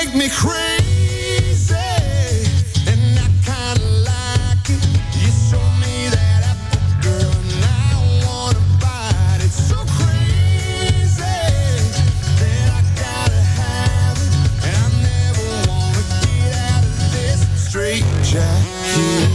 me crazy, and I kinda like it. You show me that apple, girl, and I wanna bite it. So crazy that I gotta have it, and I never wanna get out of this straight jacket.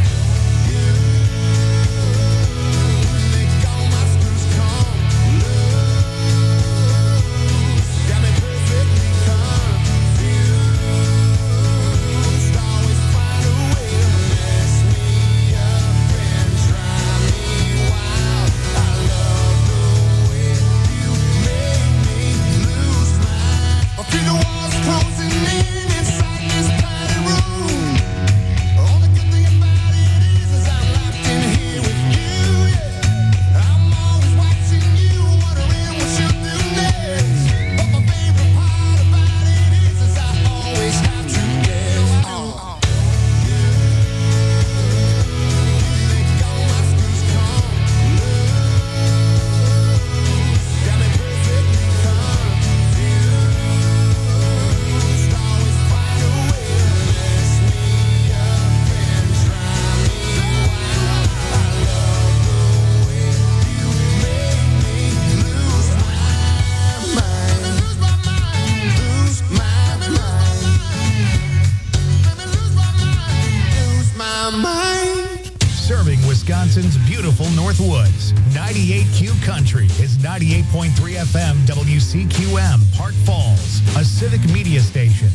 Wisconsin's beautiful Northwoods. 98Q Country is 98.3 FM WCQM, Park Falls, a civic media station.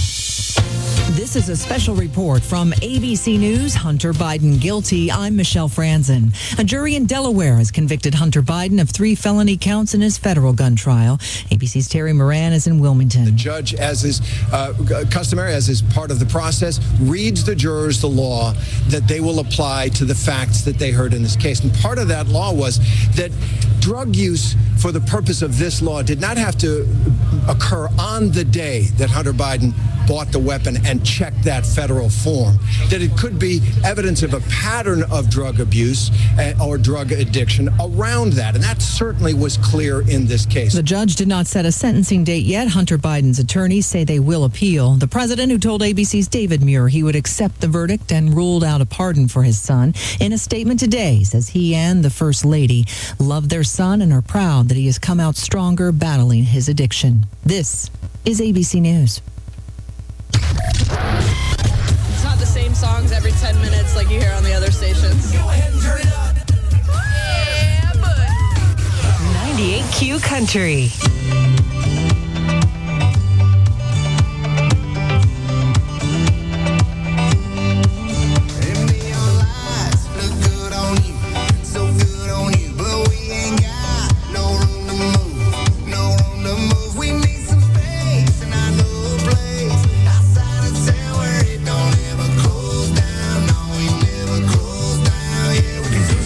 This is a special report from ABC News. Hunter Biden guilty. I'm Michelle Franzen. A jury in Delaware has convicted Hunter Biden of 3 felony counts in his federal gun trial. ABC's Terry Moran is in Wilmington. The judge, as is customary, as is part of the process, reads the jurors the law that they will apply to the facts that they heard in this case. And part of that law was that drug use for the purpose of this law did not have to occur on the day that Hunter Biden bought the weapon and checked that federal form, that it could be evidence of a pattern of drug abuse or drug addiction around that. And that certainly was clear in this case. The judge did not set a sentencing date yet. Hunter Biden's attorneys say they will appeal. The president, who told ABC's David Muir he would accept the verdict and ruled out a pardon for his son, in a statement today says he and the First Lady love their son and are proud that he has come out stronger battling his addiction. This is ABC News. It's not the same songs every 10 minutes like you hear on the other stations. Go ahead and turn it up. Yeah, but 98Q Country.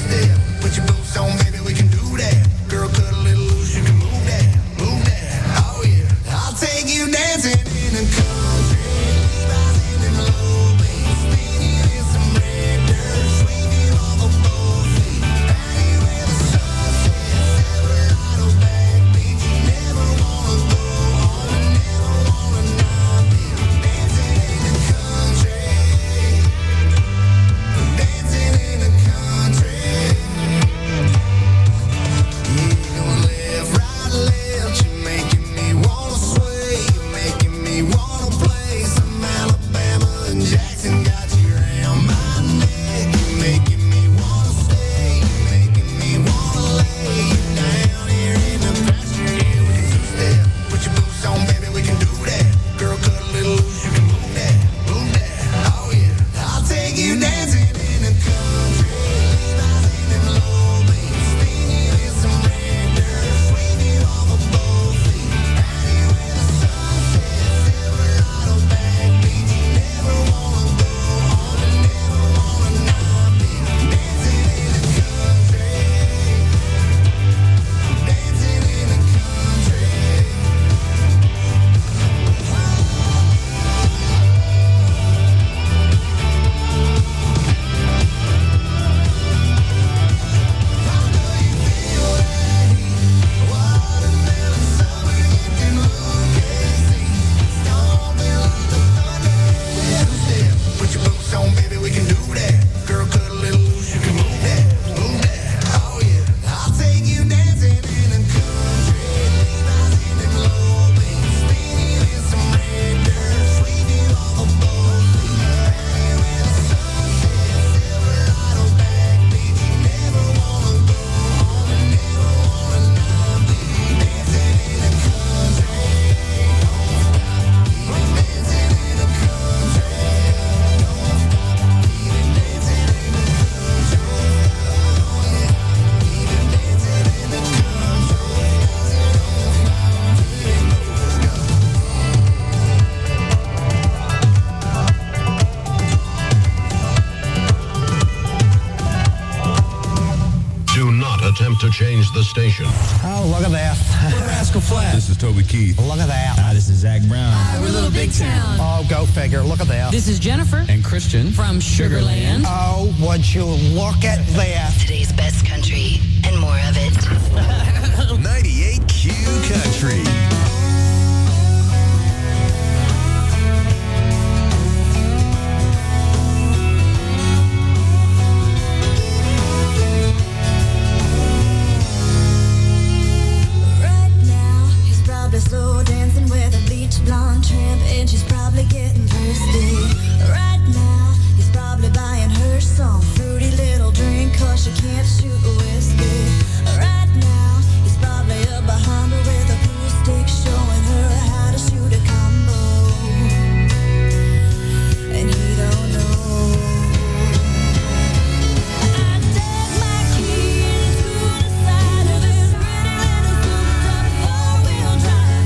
Put your boots on, baby, we can do that. Girl, cut a little loose, you can move that, move that. to change the station. Oh, look at that. We're Rascal Flatts. This is Toby Keith. Look at that. Hi, this is Zach Brown. Hi, we're Little Big Town. Oh, go figure. Look at that. This is Jennifer And Christian from Sugarland. Oh, would you look at that? Today's best country and more of it. 98Q Country. Slow dancing with a bleach blonde tramp, and she's probably getting thirsty. Right now, he's probably buying her some fruity little drink, 'cause she can't shoot whiskey. Right now, he's probably up behind her with a pool stick, showing her how to shoot a combo. And he don't know. I dug my key into the side of his pretty little souped-up four-wheel drive.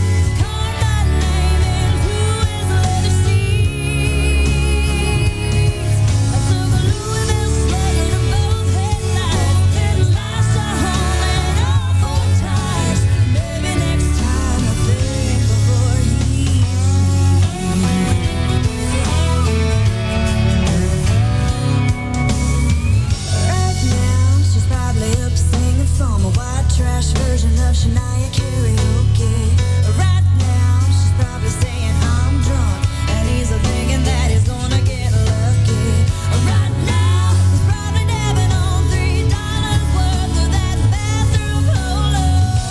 From a white trash version of Shania karaoke. Right now, she's probably saying I'm drunk, and he's thinking that he's gonna get lucky. Right now, he's probably dabbing on $3 worth of that bathroom polo.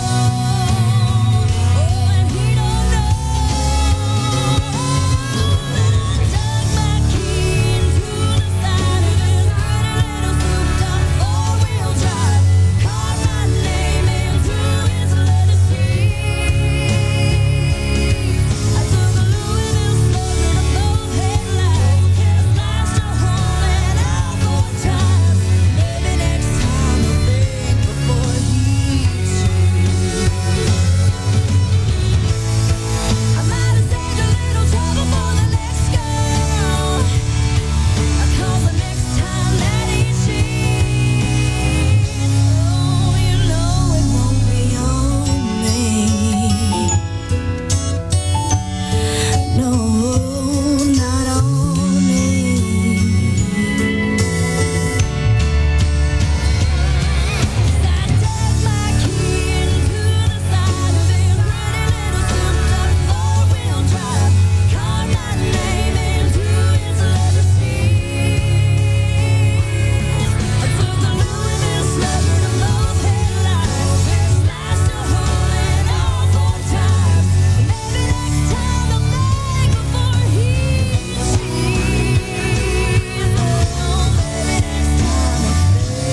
Oh, and he don't know. I dug my key into the side of his pretty little souped-up four-wheel drive. My name into his letter C. I took a Louisville slugger to both headlights, slashed a hole in all 4 times. Maybe next time he'll think before he shoots. I might have saved a little trouble for the next girl, 'cause the next time that he cheats, oh, you know it won't be on me. No, not on me. I dug my key into the side of his pretty little souped-up four-wheel drive. Carved my name into his leather seat. I took a Louisville slugger to both headlights, slashed a hole in all 4 times. Maybe next time I'll think before he cheats. Oh, maybe next time I'll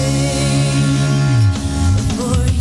think before he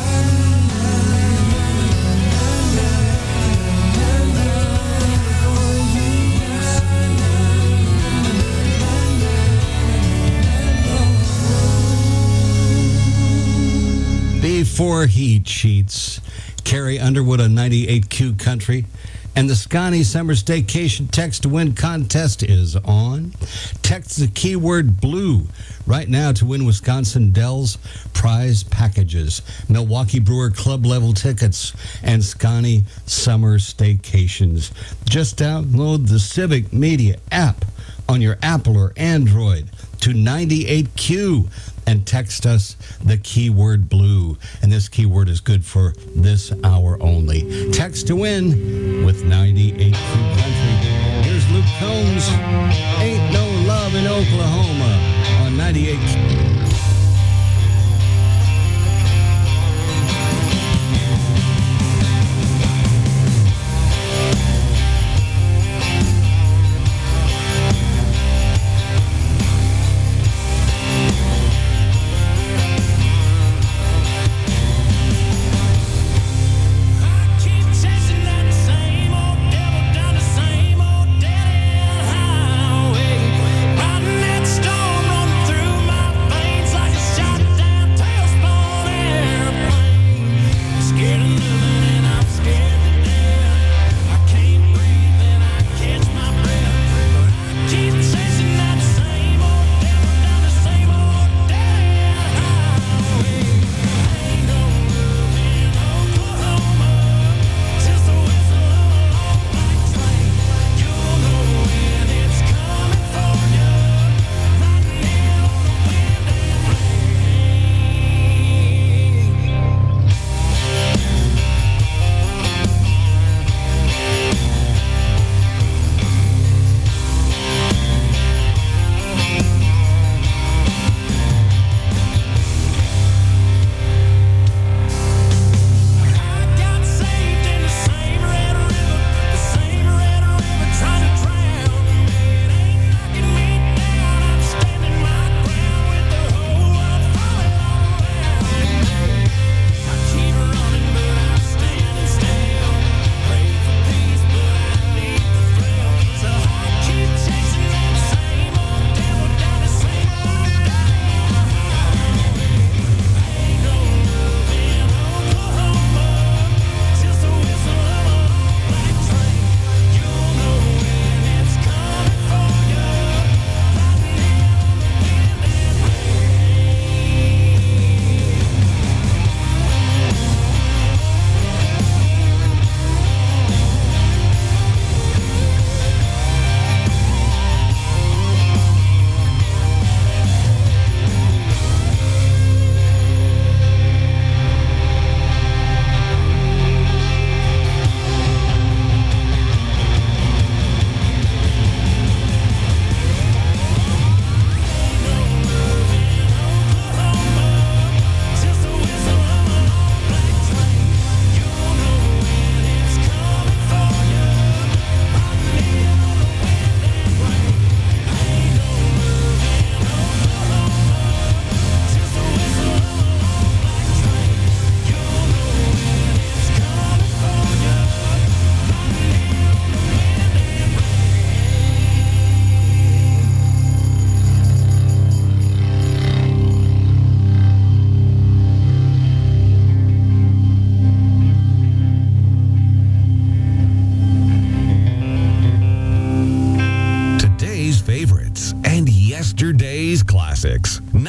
Before he cheats. Carrie Underwood on 98Q Country. And the Scotty Summer Staycation Text to Win contest is on. Text the keyword blue right now to win Wisconsin Dells prize packages, Milwaukee Brewer Club level tickets, and Scotty Summer Staycations. Just download the Civic Media app on your Apple or Android to 98Q and text us the keyword blue. And this keyword is good for this hour only. Text to win with 98Q Country. Here's Luke Combs, Ain't No Love in Oklahoma on 98Q. Riding that storm running through my veins.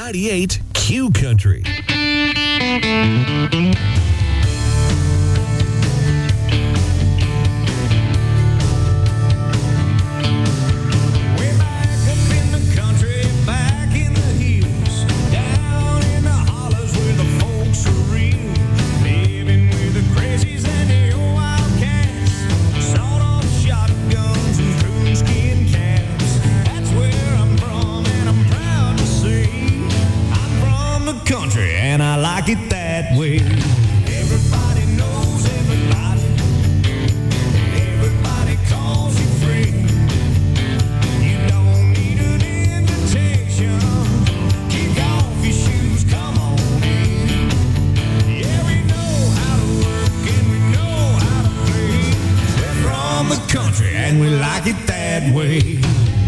98 Q Country. And I like it that way. Everybody knows everybody. Everybody calls you friend. You don't need an invitation. Kick off your shoes, come on in. Yeah, we know how to work and we know how to play. We're from the country and we like it that way.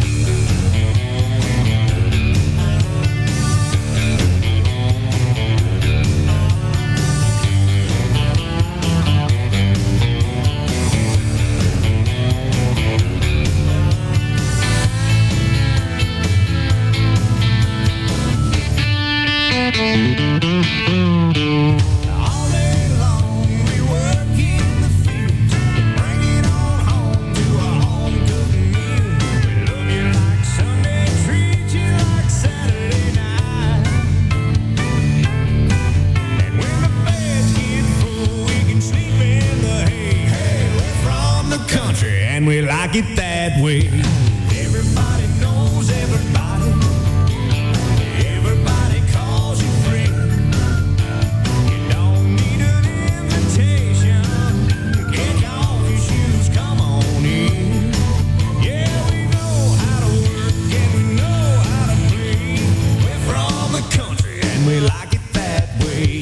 We like it that way. Everybody knows everybody. Everybody calls you friend. You don't need an invitation. Kick off your shoes, come on in. Yeah, we know how to work and we know how to play. We're from the country and we like it that way.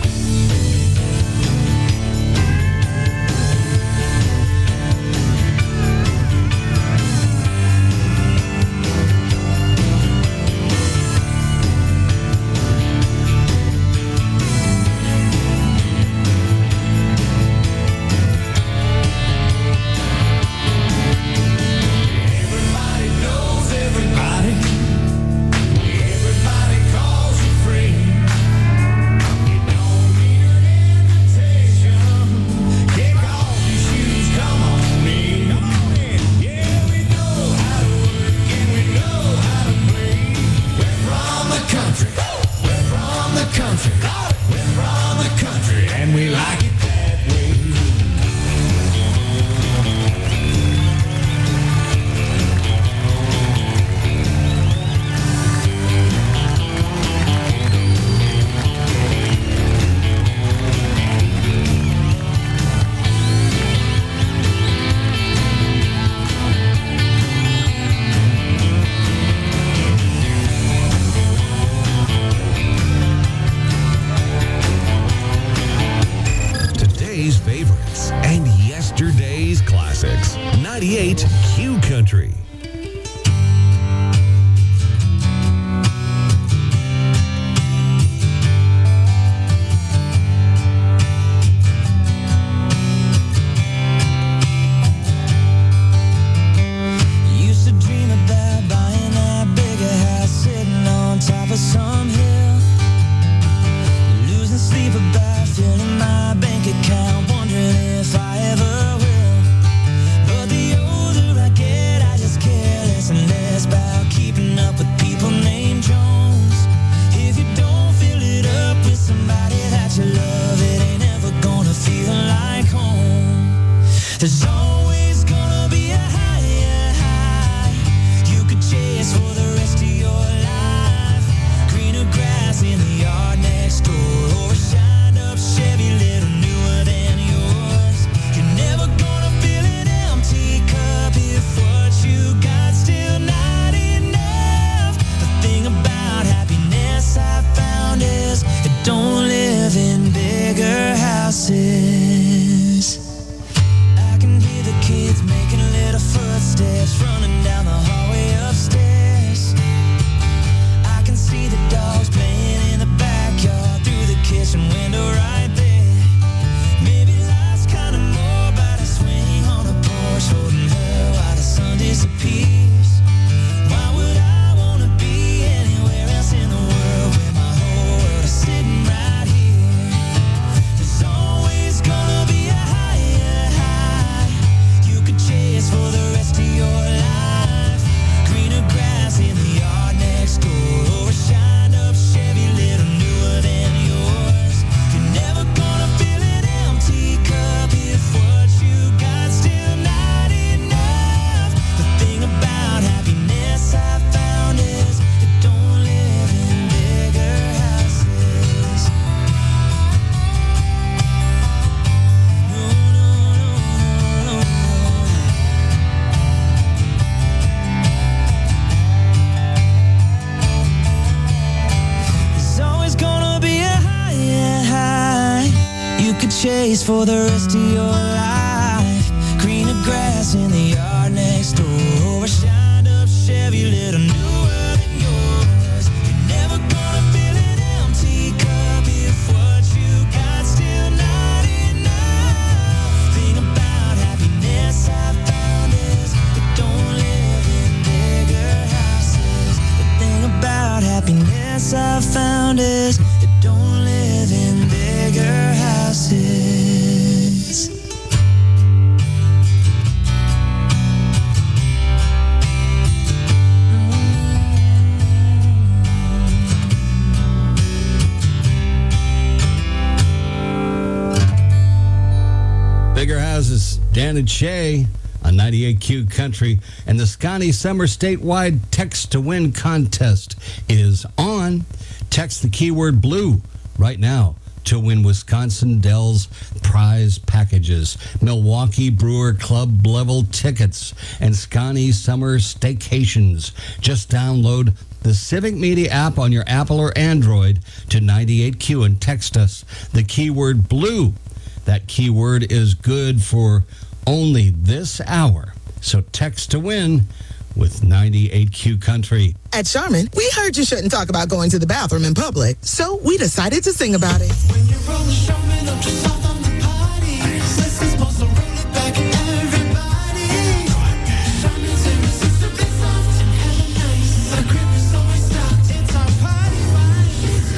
Favorites and yesterday's classics. 98 Q Country. Used to dream about buying that bigger house sitting on top of some hill. Losing sleep about filling my bank account, wondering if I ever will. But the older I get, I just care less and less about keeping up with people named Jones. If you don't fill it up with somebody that you love, it ain't ever gonna feel like home. There's always gonna be a higher high you could chase for the rest of your life. Greener grass in the yard next door, or a shined up Chevy little newer than yours. You're never gonna fill an empty cup if what you got still not enough. The thing about happiness I found is it don't live in bigger houses. I can hear chase for the rest of your life. Greener grass in the yard next door. A shined up Chevy, little newer than yours. You're never gonna fill an empty cup if what you got still not enough. Thing about happiness I found is it don't live in bigger houses. The thing about happiness I found is it don't live in bigger houses. Bigger Houses, Dan and Shay on 98Q Country. And the Scotty Summer statewide Text to Win contest is on. Text the keyword blue right now to win Wisconsin Dells prize packages, Milwaukee Brewer Club level tickets, and Scotty Summer staycations. Just download the Civic Media app on your Apple or Android to 98Q and text us the keyword blue. That keyword is good for only this hour. So text to win with 98Q Country. At Charmin, we heard you shouldn't talk about going to the bathroom in public, so we decided to sing about it. When you roll the Charmin up to soft on the party, Sissy's supposed to roll it back at everybody. Charmin's irresistibly soft and hella nice. The grip is always stopped. It's our party wine.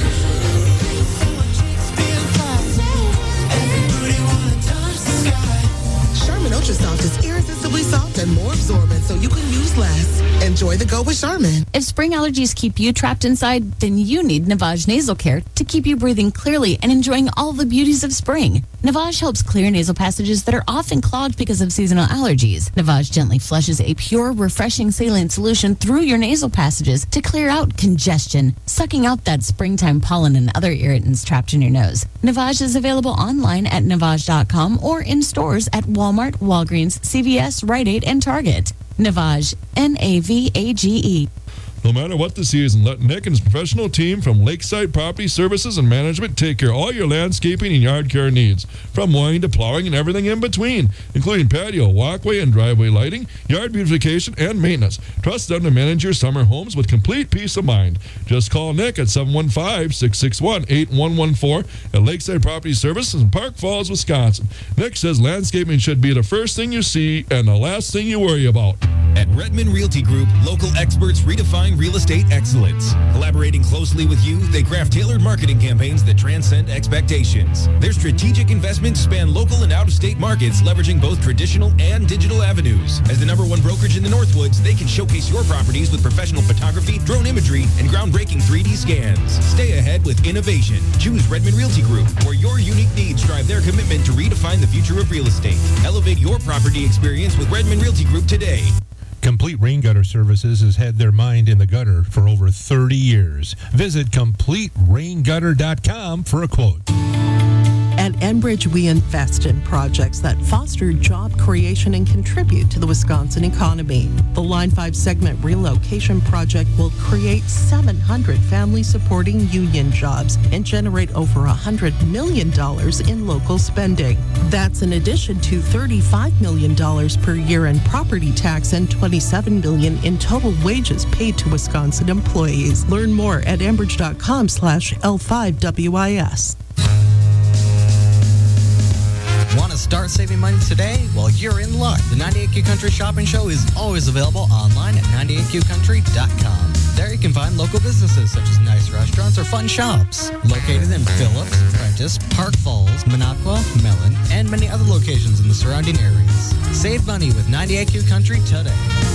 So our chicks feel fine. Everybody wanna touch the sky. Charmin Ultra Soft is irresistibly soft and more absorbent, so you can use less. Enjoy the go with Charmin. If spring allergies keep you trapped inside, then you need Navage Nasal Care to keep you breathing clearly and enjoying all the beauties of spring. Navage helps clear nasal passages that are often clogged because of seasonal allergies. Navage gently flushes a pure, refreshing saline solution through your nasal passages to clear out congestion, sucking out that springtime pollen and other irritants trapped in your nose. Navage is available online at Navage.com or in stores at Walmart, Walgreens, CVS, Rite Aid, and Target. Navage, Navage. No matter what the season, let Nick and his professional team from Lakeside Property Services and Management take care of all your landscaping and yard care needs, from mowing to plowing and everything in between, including patio, walkway, and driveway lighting, yard beautification, and maintenance. Trust them to manage your summer homes with complete peace of mind. Just call Nick at 715-661-8114 at Lakeside Property Services in Park Falls, Wisconsin. Nick says landscaping should be the first thing you see and the last thing you worry about. At Redmond Realty Group, local experts redefine real estate excellence. Collaborating closely with you, they craft tailored marketing campaigns that transcend expectations. Their strategic investments span local and out-of-state markets, leveraging both traditional and digital avenues. As the #1 brokerage in the Northwoods, they can showcase your properties with professional photography, drone imagery, and groundbreaking 3D scans. Stay ahead with innovation. Choose Redmond Realty Group, where your unique needs drive their commitment to redefine the future of real estate. Elevate your property experience with Redmond Realty Group today. Complete Rain Gutter Services has had their mind in the gutter for over 30 years. Visit CompleteRainGutter.com for a quote. At Enbridge, we invest in projects that foster job creation and contribute to the Wisconsin economy. The Line 5 segment relocation project will create 700 family-supporting union jobs and generate over $100 million in local spending. That's in addition to $35 million per year in property tax and $27 million in total wages paid to Wisconsin employees. Learn more at Enbridge.com/L5WIS. Want to start saving money today? Well, you're in luck. The 98Q Country Shopping Show is always available online at 98QCountry.com. There you can find local businesses such as nice restaurants or fun shops. Located in Phillips, Prentice, Park Falls, Minocqua, Mellon, and many other locations in the surrounding areas. Save money with 98Q Country today.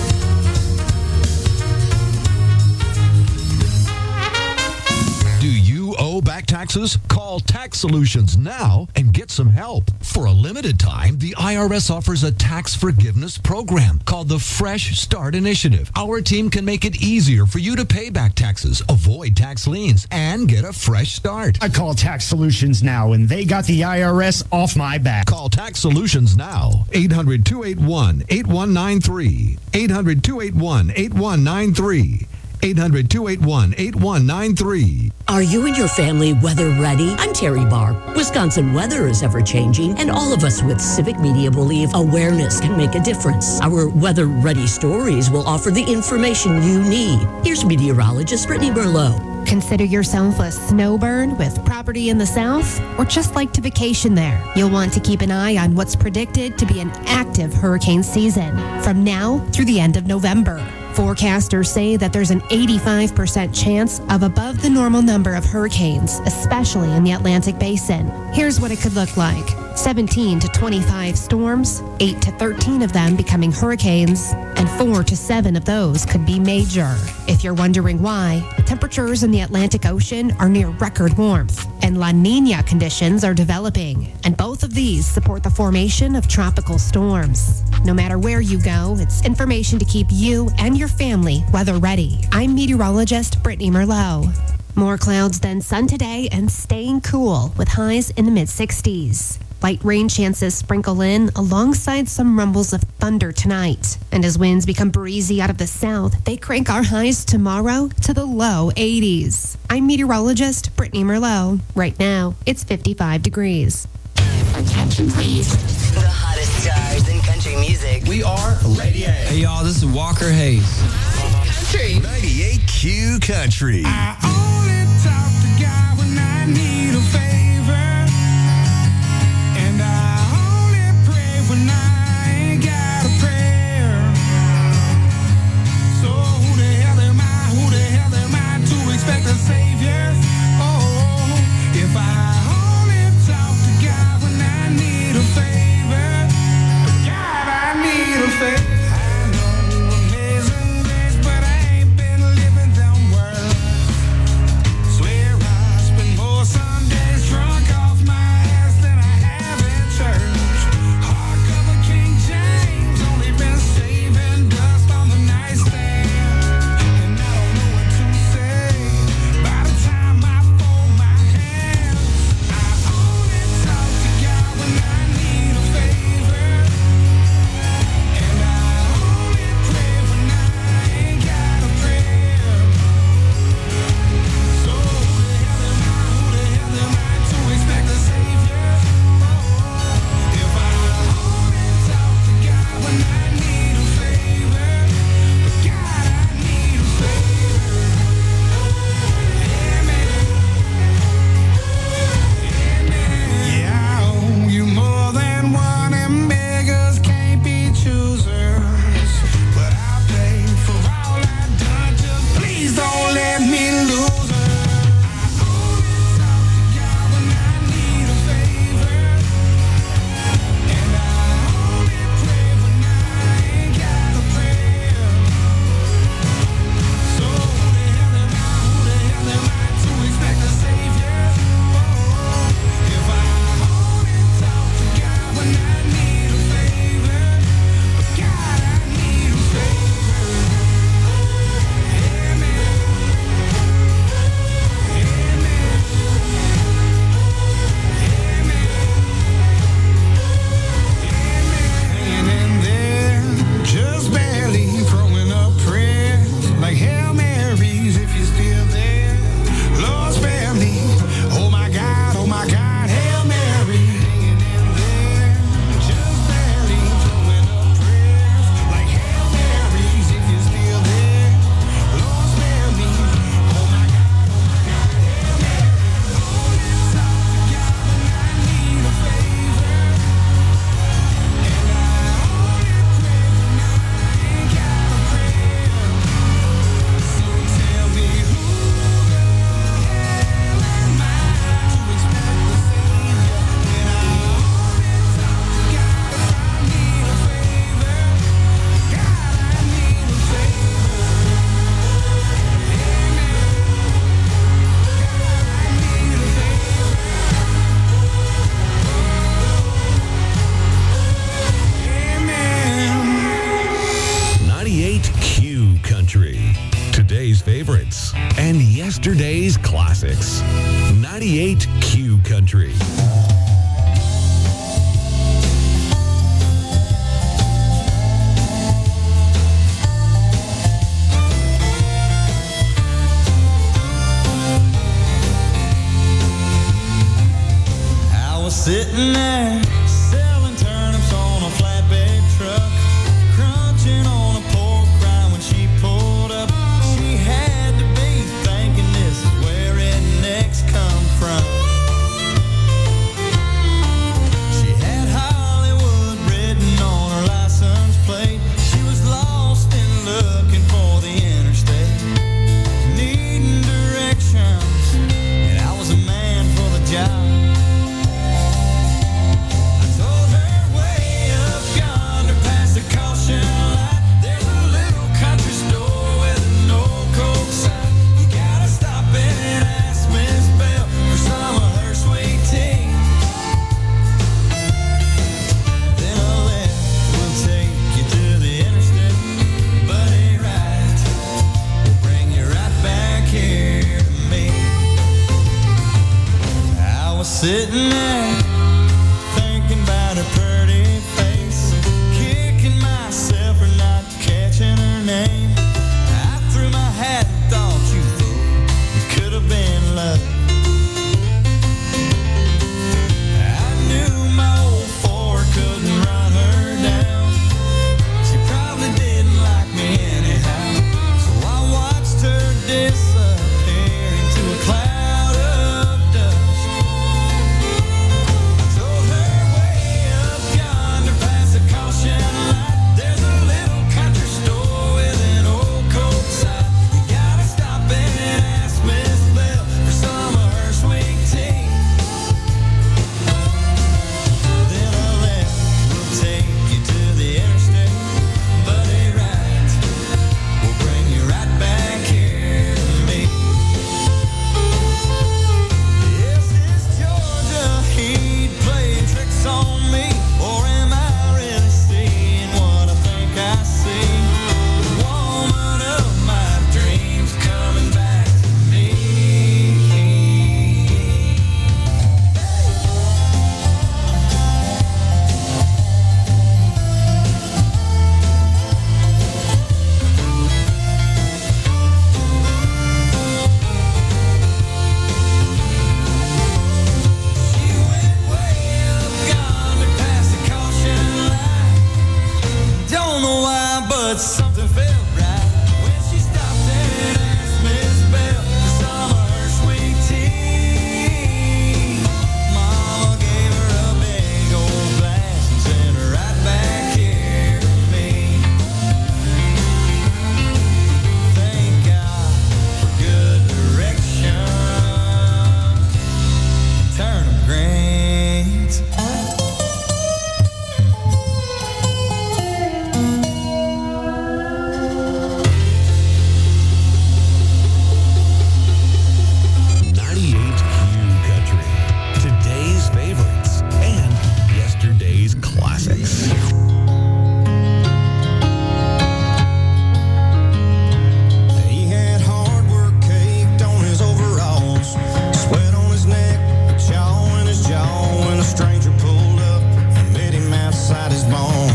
Do you owe back taxes? Call Tax Solutions now and get some help. For a limited time, the IRS offers a tax forgiveness program called the Fresh Start Initiative. Our team can make it easier for you to pay back taxes, avoid tax liens, and get a fresh start. I call Tax Solutions now, and they got the IRS off my back. Call Tax Solutions now. 800-281-8193. 800-281-8193. 800-281-8193. Are you and your family weather ready? I'm Terry Barr. Wisconsin weather is ever changing, and all of us with Civic Media believe awareness can make a difference. Our weather ready stories will offer the information you need. Here's meteorologist Brittany Merlot. Consider yourself a snowbird with property in the south, or just like to vacation there. You'll want to keep an eye on what's predicted to be an active hurricane season from now through the end of November. Forecasters say that there's an 85% chance of above the normal number of hurricanes, especially in the Atlantic Basin. Here's what it could look like. 17 to 25 storms, 8 to 13 of them becoming hurricanes, and 4 to 7 of those could be major. If you're wondering why, temperatures in the Atlantic Ocean are near record warmth, and La Nina conditions are developing, and both of these support the formation of tropical storms. No matter where you go, it's information to keep you and your family weather ready. I'm meteorologist Brittany Merlot. More clouds than sun today and staying cool with highs in the mid-60s. Light rain chances sprinkle in alongside some rumbles of thunder tonight. And as winds become breezy out of the south, they crank our highs tomorrow to the low 80s. I'm meteorologist Brittany Merlot. Right now, it's 55 degrees. Attention please. The hottest stars in country music. We are Lady A. Hey y'all, this is Walker Hayes. Country. 98Q Country. I only talk to God when I need a favor. And I only pray when I ain't got a prayer. So who the hell am I to expect a savior? Oh, if I only talk to God when I need a favor. God, I need a favor. I know amazing grace, but I ain't been living them words. Swear I spend more Sundays drunk off my ass than I have in church. Hardcover King James, only been saving dust on the nightstand. And I don't know what to say by the time I fold my hands. I only talk to God when I need a favor. And I only pray when I ain't got a prayer. So who the hell am I to expect a savior? If I only talk to God when I need a favor. But God, I need a favor. Yeah, I owe you more than one, and beggars can't be choosers. But I'll pay for all I've done. Just please don't let me lose her. I only talk to God when I need a favor. And I only pray when I ain't got a prayer. So who the hell am I to expect a savior? If I only talk to God when I need a favor. But God, I need a favor. Hanging in there, just barely throwing up prayers like Hail Marys if you're still there. Lord spare me. Oh my God, Hail Mary. Hanging in there, just barely throwing up prayers like Hail Marys if you're still there. Lord spare me. Oh my God, Hail Mary. Only talk to God when I need a favor. And I only pray when I ain't got a prayer. So tell me who the hell am I to expect a savior? When I only talk to God if I need a favor. God, I need a favor. Amen. 98Q Country. Today's favorites and yesterday's classics. 98Q Country. but something felt right when she stopped and asked Miss Bell for some of her sweet tea. Mama gave her a big old glass and sent her right back here to me. Thank God for good direction. Turnip greens. Today's favorites and yesterday's classics. He had hard work caked on his overalls, sweat on his neck, a chaw in his jaw when a stranger pulled up and met him outside his barn.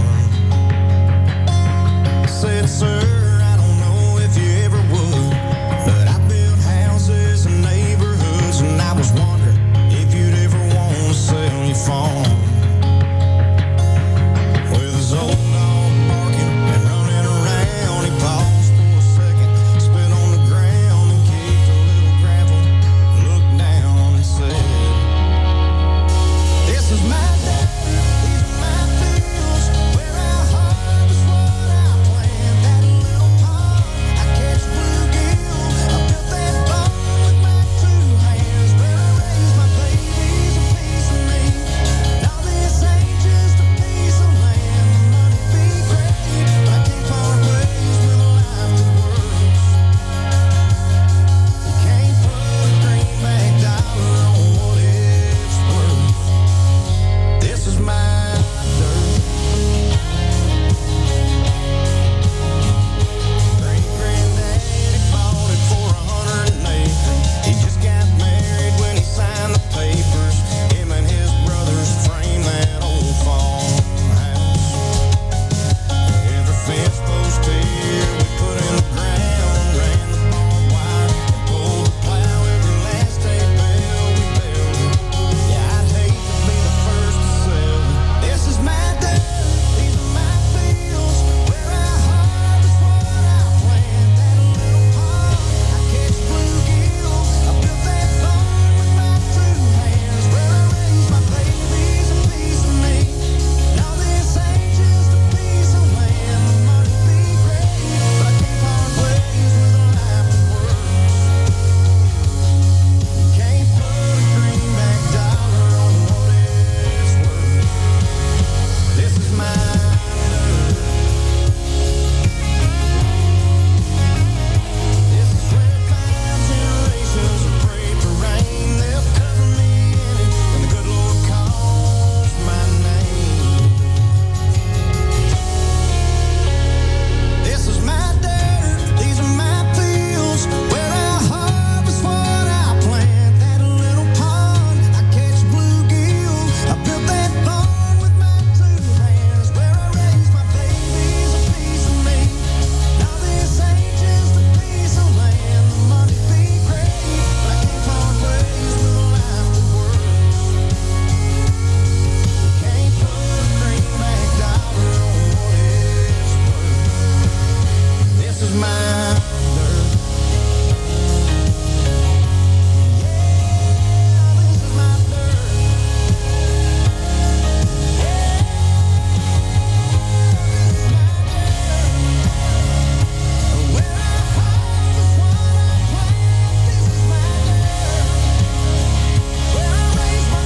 Said, sir, I don't know if you ever would, but I built houses and neighborhoods, and I was wondering if you'd ever want to sell your farm. With his old dog barking and running around, he paused for a second, spit on the ground and kicked a little gravel, looked down and said, this is my day, these are my fields, where I harvest what I plant, that little pond, I catch bluegills, I built that barn with my two hands, where I raise my babies, a piece of me. Now this ain't just a piece of land, the money be great, but I can't part ways with a life that works. You can't put a greenback dollar on what it's worth. This is my dirt. Great-granddaddy bought it for 100 an acre. He just got married when he signed the papers. Him and his brothers framed that old farmhouse. Every fence post here we put in the ground, ran the barbed wire, and pulled the plow. Every last hay bale we built. Yeah, I'd hate to be the first to sell it. This is my dirt, these are my fields, where I harvest what I plant, that little pond, I catch bluegills, I built that barn with my two hands, where I raise my babies, a piece of me. Now this ain't just a piece of land, the money be great, but I can't part ways with a life that works. Can't put a greenback dollar on what it's worth. This is my dirt. This is where 5 generations have prayed for rain. They'll cover me in it, and the good Lord calls my name. This is my dirt, these are my fields, where I harvest what I plant, that little pond, I catch bluegills, I built that barn with my two hands, where I raise my babies, a piece of me. Now this ain't just a piece of land, the money be great, but I can't part ways with a life that works. Can't put a greenback dollar on what it's worth. This is my dirt. This is my dirt. Where I harvest what I plant. This is my dirt. Where I raise my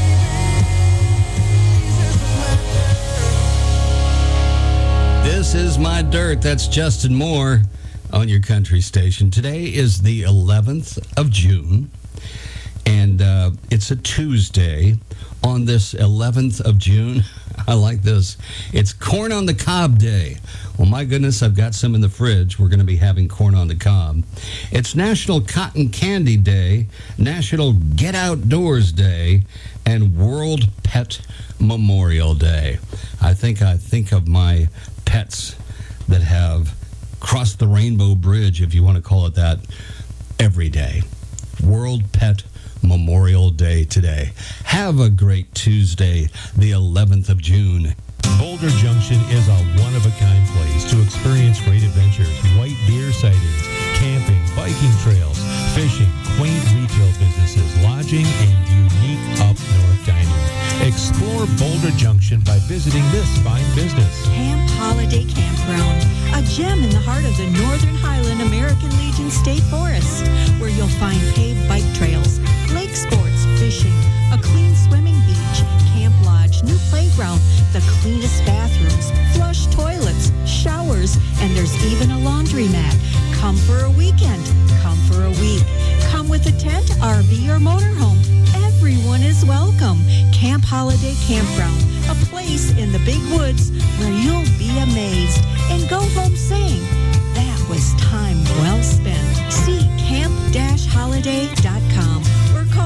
babies. This is my dirt. This is my dirt. That's Justin Moore on your country station. Today is the 11th of June, and it's a Tuesday. On this 11th of June, I like this. It's Corn on the Cob Day. Well, my goodness, I've got some in the fridge. We're going to be having corn on the cob. It's National Cotton Candy Day, National Get Outdoors Day, and World Pet Memorial Day. I think of my pets that have crossed the Rainbow Bridge, if you want to call it that, every day. World Pet Memorial Day today. Have a great Tuesday, the 11th of June. Boulder Junction is a one-of-a-kind place to experience visiting this fine business. Camp Holiday Campground, a gem in the heart of the Northern Highland American Legion State Forest, where you'll find paved bike trails, lake sports, fishing, a clean swimming beach, camp lodge, new playground, the cleanest bathrooms, flush toilets, showers, and there's even a laundromat. Come for a weekend, come for a week. Come with a tent, RV, or motorhome. Everyone is welcome. Camp Holiday Campground, a place in the big woods where you'll be amazed and go home saying, that was time well spent. See camp-holiday.com or call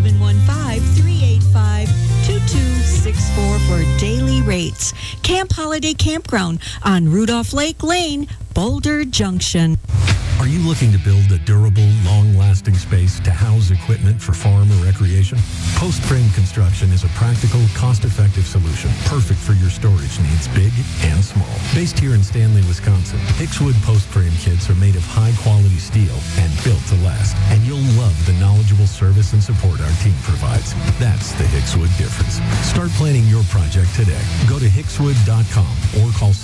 715-385-2264 for daily rates. Camp Holiday Campground on Rudolph Lake Lane, Boulder Junction. Are you looking to build a durable, long-lasting space to house equipment for farm or recreation? Post Frame Construction is a practical, cost-effective solution, perfect for your storage needs, big and small. Based here in Stanley, Wisconsin, Hickswood Post Frame kits are made of high-quality steel and built to last. And you'll love the knowledgeable service and support our team provides. That's the Hickswood difference. Start planning your project today. Go to hickswood.com or call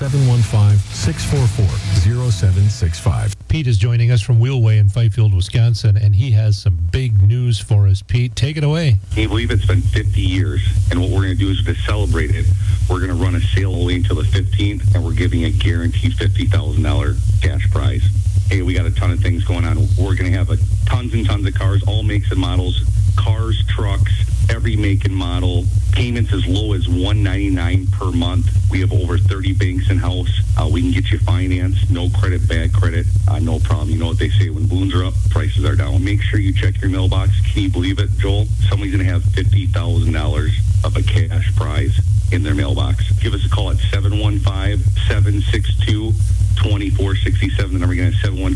715-644-0765. Pete is joining us from Wheelway in Fifield, Wisconsin, and he has some big news for us. Pete, take it away. Can you believe it's been 50 years? And what we're going to do is to celebrate it, we're going to run a sale only until the 15th, and we're giving a guaranteed $50,000 cash prize. Hey, we got a ton of things going on. We're going to have tons and tons of cars, all makes and models, cars, trucks, every make and model. Payments as low as $199 per month. We have over 30 banks in-house. We can get you financed, no credit, bad credit, no problem. You know what they say, when balloons are up, prices are down. Make sure you check your mailbox. Can you believe it, Joel? Somebody's going to have $50,000 of a cash prize in their mailbox. Give us a call at 715-762-2467. The number again is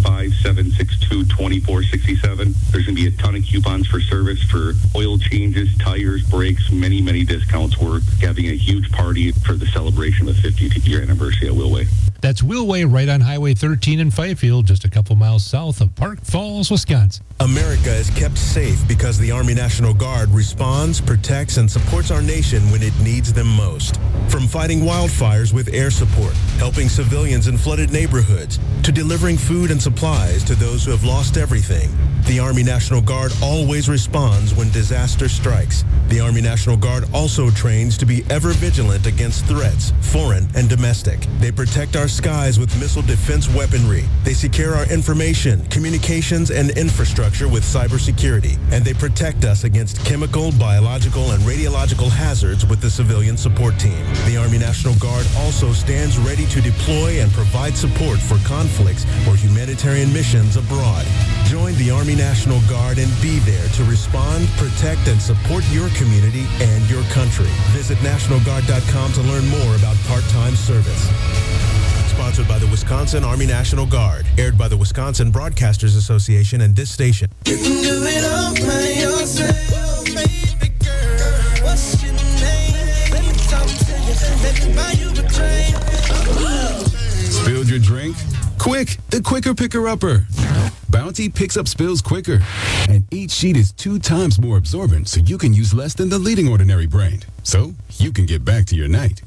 715-762-2467. There's going to be a ton of coupons for service, for oil changes, tires, brakes, many, many discounts. We're having a huge party for the celebration of the 50th year anniversary at Wheelway. That's Wheelway right on Highway 13 in Fifield, just a couple miles south of Park Falls, Wisconsin. America is kept safe because the Army National Guard responds, protects, and supports our nation when it needs them most. From fighting wildfires with air support, helping civilians in flooded neighborhoods, to delivering food and supplies to those who have lost everything, the Army National Guard always responds when disaster strikes. The Army National Guard also trains to be ever vigilant against threats, foreign and domestic. They protect our skies with missile defense weaponry. They secure our information, communications, and infrastructure with cybersecurity. And they protect us against chemical, biological, and radiological hazards with the civilian support team. The Army National Guard also stands ready to deploy and provide support for conflicts or humanitarian missions abroad. Join the Army National Guard and be there to respond, protect, and support your community and your country. Visit NationalGuard.com to learn more about part-time service. Sponsored by the Wisconsin Army National Guard. Aired by the Wisconsin Broadcasters Association and this station. You can do it all by yourself, baby girl. What's your name? Let me talk to you. Let me buy you a drink. Spilled your drink? Quick, the quicker picker-upper. Bounty picks up spills quicker. And each sheet is 2 times more absorbent, so you can use less than the leading ordinary brand. So you can get back to your night.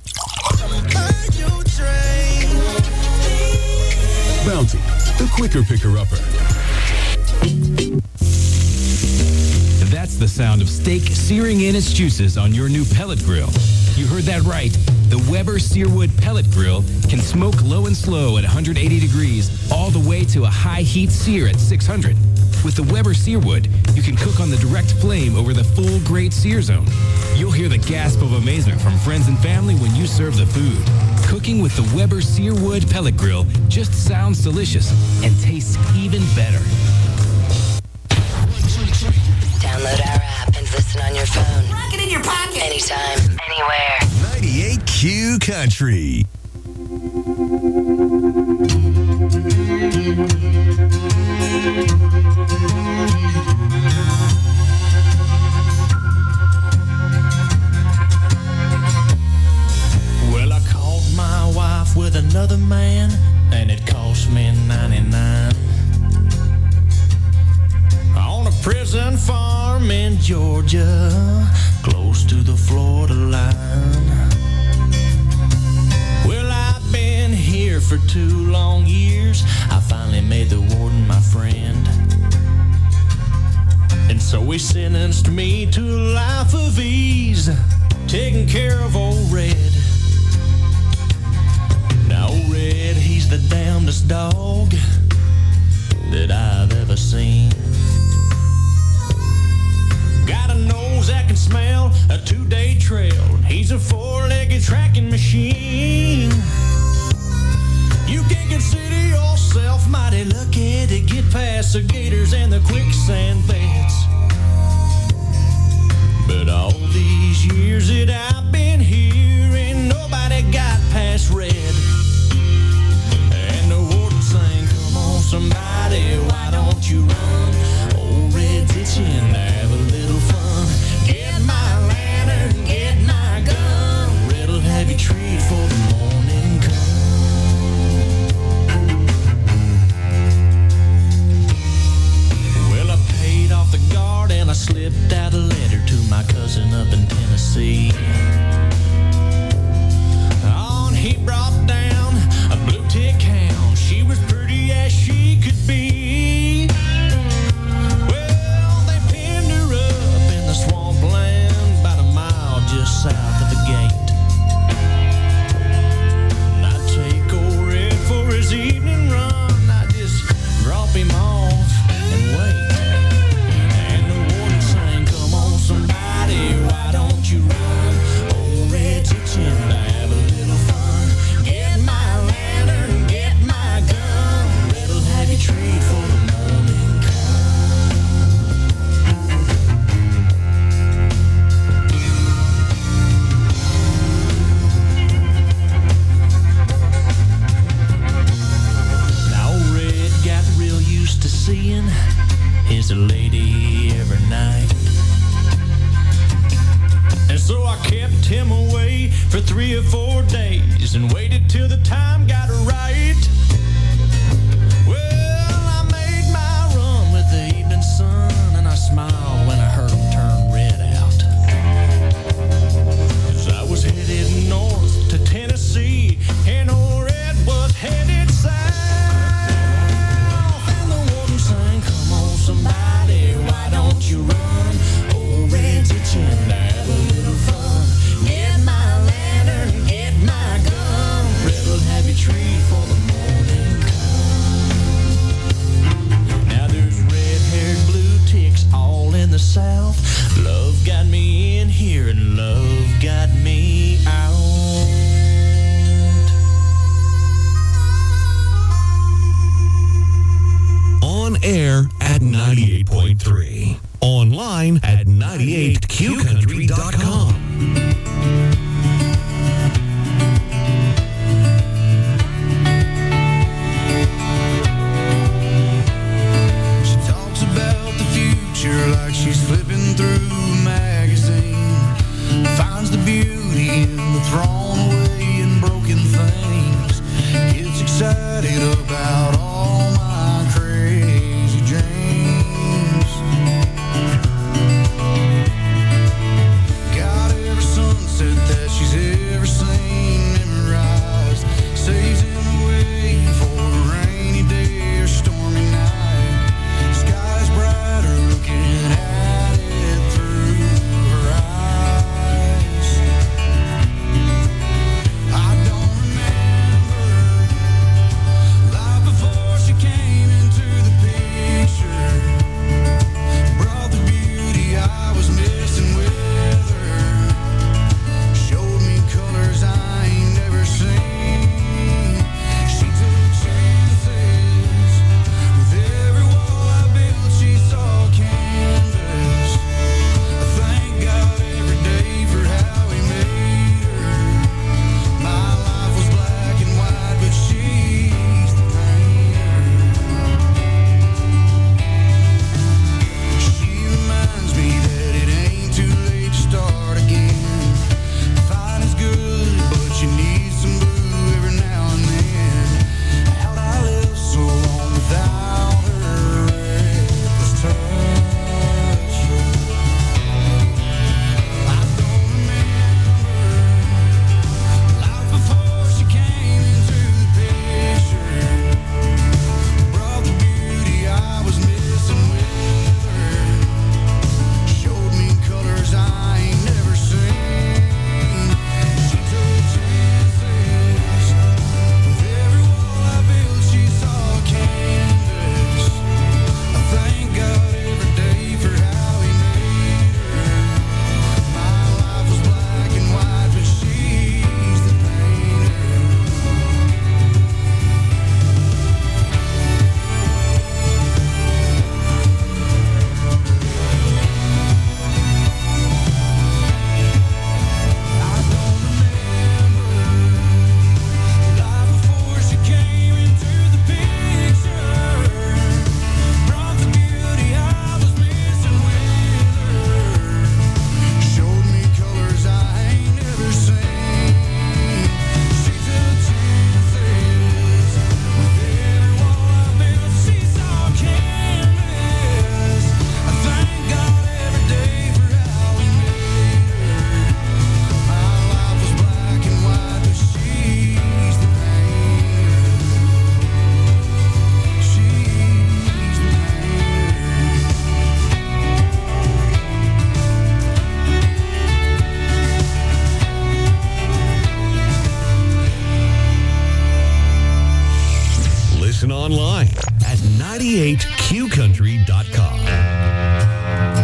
Bounty, the quicker picker-upper. That's the sound of steak searing in its juices on your new pellet grill. You heard that right. The Weber Searwood Pellet Grill can smoke low and slow at 180 degrees all the way to a high heat sear at 600. With the Weber Searwood, you can cook on the direct flame over the full grade sear zone. You'll hear the gasp of amazement from friends and family when you serve the food. Cooking with the Weber Searwood Pellet Grill just sounds delicious and tastes even better. Download our app and listen on your phone. Rock it in your pocket. Anytime, anywhere. 98Q Country. Well, I caught my wife with another man, and it cost me $99. On a prison farm in Georgia, close to the Florida line. for 2 long years, I finally made the warden my friend. And so he sentenced me to a life of ease, taking care of old Red. Now old Red, he's the damnedest dog that I've ever seen. Got a nose that can smell a 2-day trail. He's a 4-legged tracking machine. You can consider yourself mighty lucky to get past the gators and the quicksand beds. But all these years that I've been here, ain't nobody got past Red. And the warden sang, come on somebody, why don't you run? Old Red's itching to have a little fun. Get my lantern, get my gun. Red'll have you treat for the morning come. Well, I paid off the guard and I slipped out a letter to my cousin up in Tennessee. On he brought down a blue tick hound. She was pretty as she could be. Well, they pinned her up in the swampland about a mile just south of the gate. And I'd take old Red for his evening run. I'd just drop him off and wait. And the warden sang, come on somebody, why don't you run? Old Red's itching to have a little fun. Get my lantern, get my gun. Red'll have you treat for the morning Now Red got real used to seeing his lady every night. And so I kept him away for 3 or 4 days and waited till the time got right. Well, I made my run with the evening sun, and I smiled when I heard him turn Red out. 'Cause I was headed north to Tennessee, and old Red was headed south. And the warden sang, come on somebody, why don't you run? Old Red's itching to have a little fun. Get my lantern, get my gun. Red'll have you treat for the morning come. Now there's red-haired blue ticks all in the south. Love got me in here and love got me out. On air at 98.3. Online at 98qcountry.com. She talks about the future like she's flipping through a magazine. Finds the beauty in the thrown away and broken things. Gets excited about all my crazy dreams. 98qcountry.com.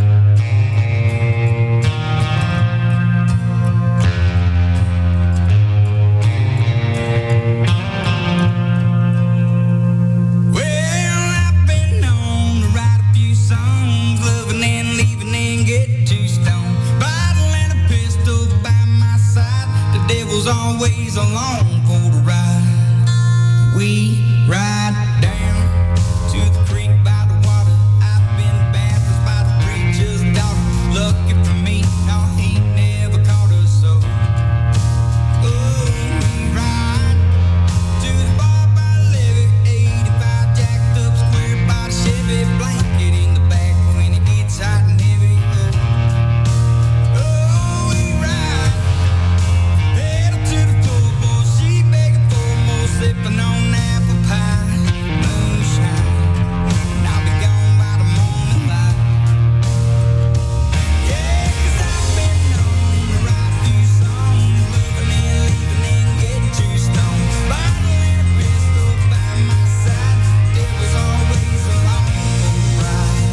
Well, I've been known to write a few songs, loving and leaving and get too stoned. Bottle and a pistol by my side, the devil's always along for the ride. We ride down to the creek by the water. I've been baptized by the preacher's daughter. Lucky for me, no, he never caught us so. Oh, we ride to the bar by the levee, 85 jacked up square body Chevy, blanket in the back when it gets hot and heavy. Oh, we ride pedal to the floor, boy, she begging for more, sipping on apple pie, moonshine, and I'll be gone by the morning light. Yeah, 'cause I've been known to write a few songs, loving and leaving and get too stoned. Bottle and a pistol by my side, devil's always along for the ride.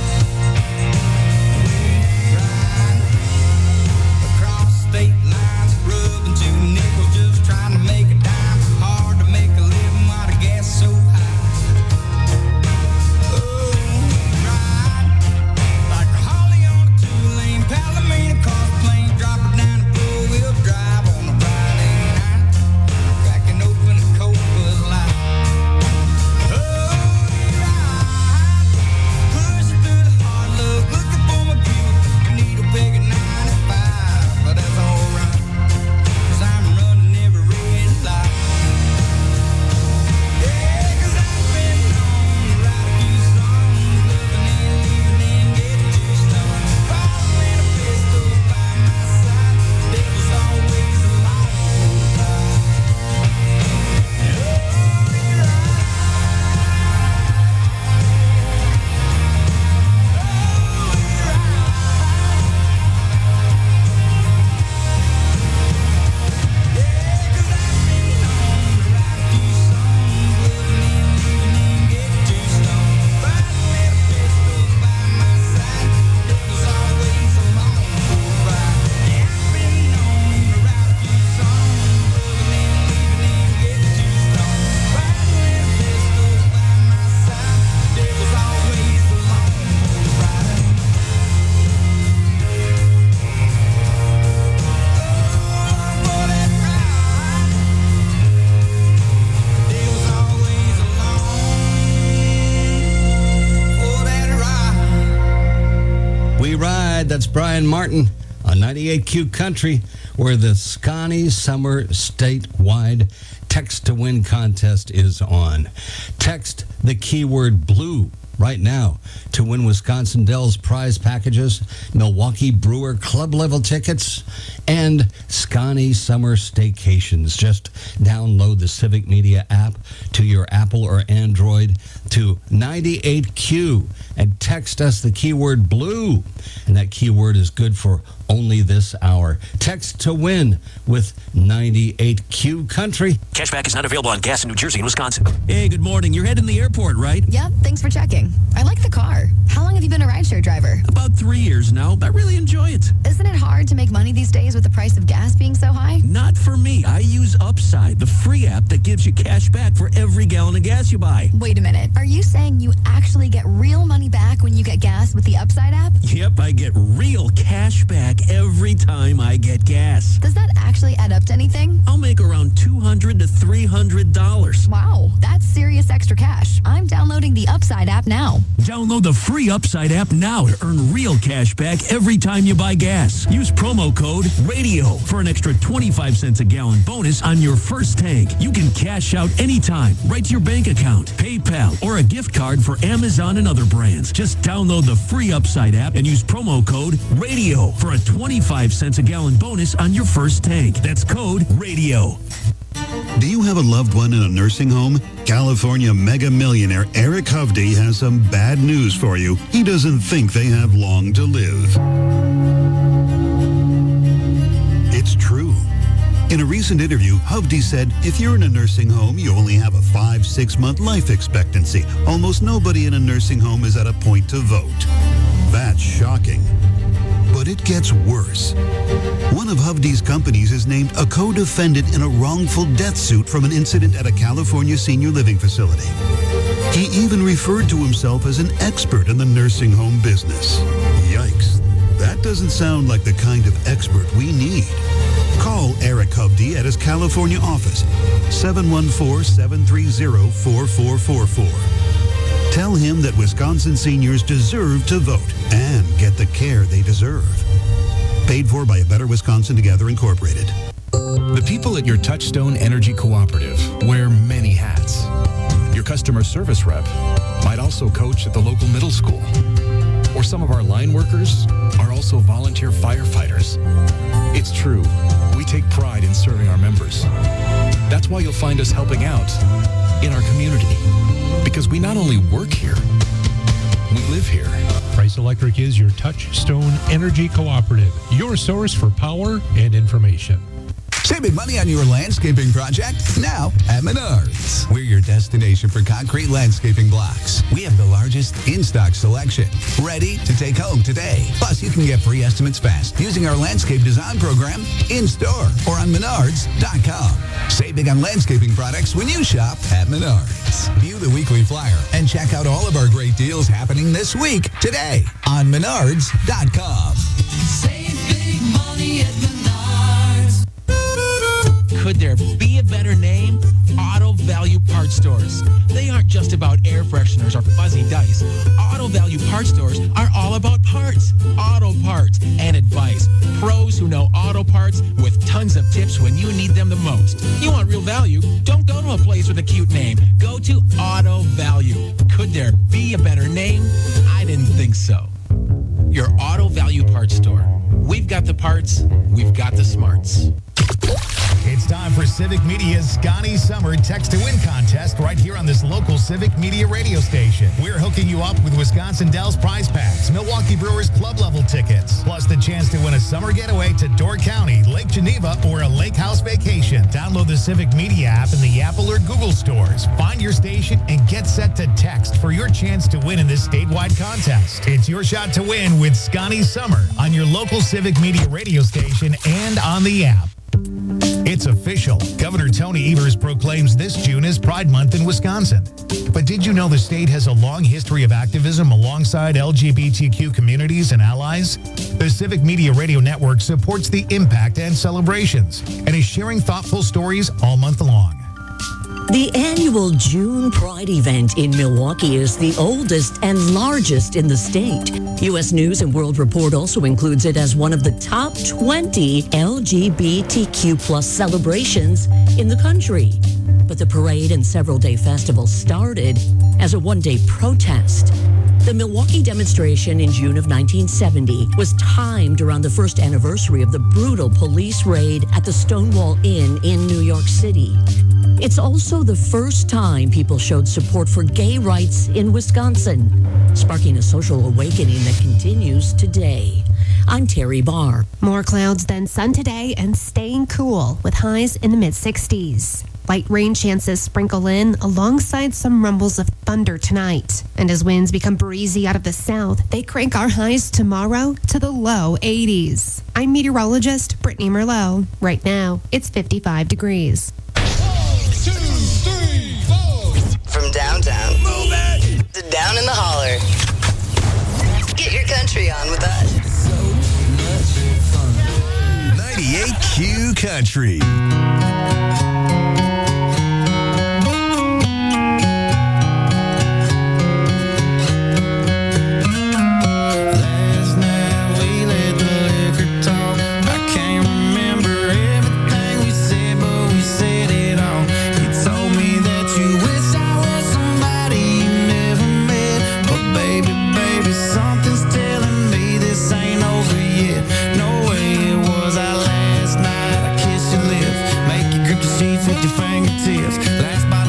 We ride across state lines, rubbing two nickels, just trying to make a dime. Hard to make a living while the gas so high. Oh, we ride like a Holly on a two-lane Palomino car plane, drop her down the four-wheel drive on a Friday night, cracking open a cold Bud Light. Oh, we ride, pushing through the hard luck, looking for my Buick, needle peg at 95, but that's alright, 'cause I'm running every red light. Yeah, 'cause I've been known to write a few songs, loving and leaving and get too stoned. Bottle and a pistol by my side, devil's always along for the ride. We Ride, that's Brian Martin on 98Q Country, where the Scotty Summer Statewide Text to Win contest is on. Text the keyword blue right now to win Wisconsin Dells prize packages, Milwaukee Brewer club level tickets, and Scotty Summer Staycations. Just download the Civic Media app to your Apple or Android to 98Q and text us the keyword blue. And that keyword is good for only this hour. Text to win with 98Q Country. Cashback is not available on gas in New Jersey and Wisconsin. Hey, good morning. You're heading to the airport, right? Yep, thanks for checking. I like the car. How long have you been a rideshare driver? About 3 years now. I really enjoy it. Isn't it hard to make money these days with the price of gas being so high? Not for me. I use Upside, the free app that gives you cash back for every gallon of gas you buy. Wait a minute. Are you saying you actually get real money back when you get gas with the Upside app? Yep, I get real cash back every time I get gas. Does that actually add up to anything? I'll make around $200 to $300. Wow, that's serious extra cash. I'm downloading the Upside app now. Download the free Upside app now to earn real cash back every time you buy gas. Use promo code RADIO for an extra 25 cents a gallon bonus on your first tank. You can cash out anytime, right to your bank account, PayPal, or a gift card for Amazon and other brands. Just download the free Upside app and use promo code RADIO for a 25 cents a gallon bonus on your first tank. That's code RADIO. Do you have a loved one in a nursing home? California mega millionaire Eric Hovde has some bad news for you. He doesn't think they have long to live. It's true. In a recent interview, Hovde said, if you're in a nursing home, you only have a 5-6 month life expectancy. Almost nobody in a nursing home is at a point to vote. That's shocking. But it gets worse. One of Hovde's companies is named a co-defendant in a wrongful death suit from an incident at a California senior living facility. He even referred to himself as an expert in the nursing home business. Yikes. That doesn't sound like the kind of expert we need. Call Eric Hovde at his California office, 714-730-4444. Tell him that Wisconsin seniors deserve to vote and get the care they deserve. Paid for by A Better Wisconsin Together Incorporated. The people at your Touchstone Energy Cooperative wear many hats. Your customer service rep might also coach at the local middle school. Or some of our line workers are also volunteer firefighters. It's true, we take pride in serving our members. That's why you'll find us helping out in our community. Because we not only work here, we live here. Price Electric is your Touchstone Energy Cooperative, your source for power and information. Saving money on your landscaping project? Now at Menards. We're your destination for concrete landscaping blocks. We have the largest in-stock selection, ready to take home today. Plus, you can get free estimates fast using our landscape design program in-store or on Menards.com. Save big on landscaping products when you shop at Menards. View the weekly flyer and check out all of our great deals happening this week today on Menards.com. Save big money at Menards. Could there be a better name? Auto Value Parts Stores. They aren't just about air fresheners or fuzzy dice. Auto Value Parts Stores are all about parts, auto parts, and advice. Pros who know auto parts with tons of tips when you need them the most. You want real value? Don't go to a place with a cute name. Go to Auto Value. Could there be a better name? I didn't think so. Your Auto Value Parts Store. We've got the parts, we've got the smarts. It's time for Civic Media's Scotty Summer Text to Win contest right here on this local Civic Media radio station. We're hooking you up with Wisconsin Dells prize packs, Milwaukee Brewers club level tickets, plus the chance to win a summer getaway to Door County, Lake Geneva, or a lake house vacation. Download the Civic Media app in the Apple or Google stores. Find your station and get set to text for your chance to win in this statewide contest. It's your shot to win with Scotty Summer on your local Civic Media radio station and on the app. It's official. Governor Tony Evers proclaims this June as Pride Month in Wisconsin. But did you know the state has a long history of activism alongside LGBTQ communities and allies? The Civic Media Radio Network supports the impact and celebrations and is sharing thoughtful stories all month long. The annual June Pride event in Milwaukee is the oldest and largest in the state. U.S. News and World Report also includes it as one of the top 20 LGBTQ plus celebrations in the country. But the parade and several-day festival started as a one-day protest. The Milwaukee demonstration in June of 1970 was timed around the first anniversary of the brutal police raid at the Stonewall Inn in New York City. It's also the first time people showed support for gay rights in Wisconsin, sparking a social awakening that continues today. I'm Terry Barr. More clouds than sun today and staying cool with highs in the mid-60s. Light rain chances sprinkle in alongside some rumbles of thunder tonight. And as winds become breezy out of the south, they crank our highs tomorrow to the low 80s. I'm meteorologist Brittany Merlot. Right now, it's 55 degrees. 2, 3, 4. From downtown to down in the holler. Get your country on with us. So much fun. 98Q Country. With your fingertips. Last bottle